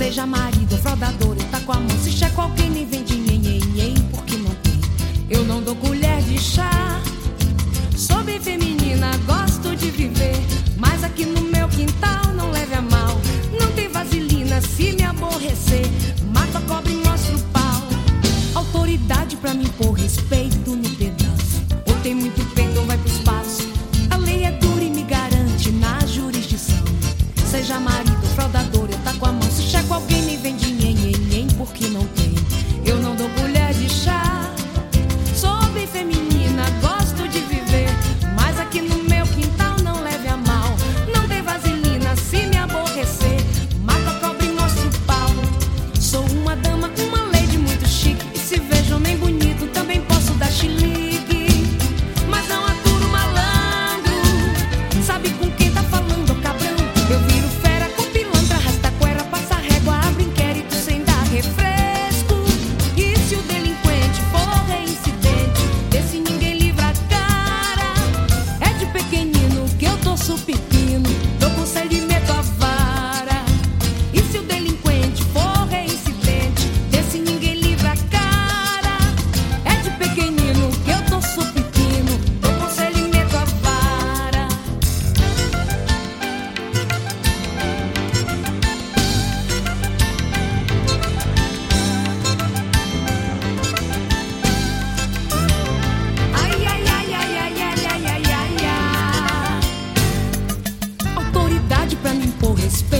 Seja marido ou fraudador, eu taco a mão. Se checo alguém, nem vem de nhen, porque não tem. Eu não dou colher de chá. Sou bem feminina, gosto de viver. Mas aqui no meu quintal, não leve a mal. Não tem vaselina, se me aborrecer, mata a cobra e mostra o pau. Autoridade pra me impor respeito no pedaço. Ou tem muito peito ou vai pro espaço. A lei é dura e me garante na jurisdição. Seja marido ou fraudador, eu taco a mão. Se checo alguém, nem vem de nhen, porque não tem. Eu não dou colher de chá. Sou bem feminina, gosto de viver. Mas aqui no meu quintal, não leve a mal. Não tem vaselina, se me aborrecer, mata a cobra e mostra o pau. Sou uma dama, uma lady muito chique. E se vejo homem bonito, também posso dar chilique. Mas não aturo malandro. Sabe com quem tá falando, cabrão? Eu viro fera com pilantra, arrasta cuera, passa régua, abre inquérito sem dar refresco. E se o delinquente for reincidente, desse ninguém livra a cara. É de pequenino que eu torço pepino, dou conselho e meto a vara. E se o delinquente for reincidente, desse ninguém livra a cara. É de pequenino que eu torço pepino, dou conselho e meto a vara. Ai, ai, ai, ai, ai, ai, ai, ai, ai, ai. Autoridade pra me impor respeito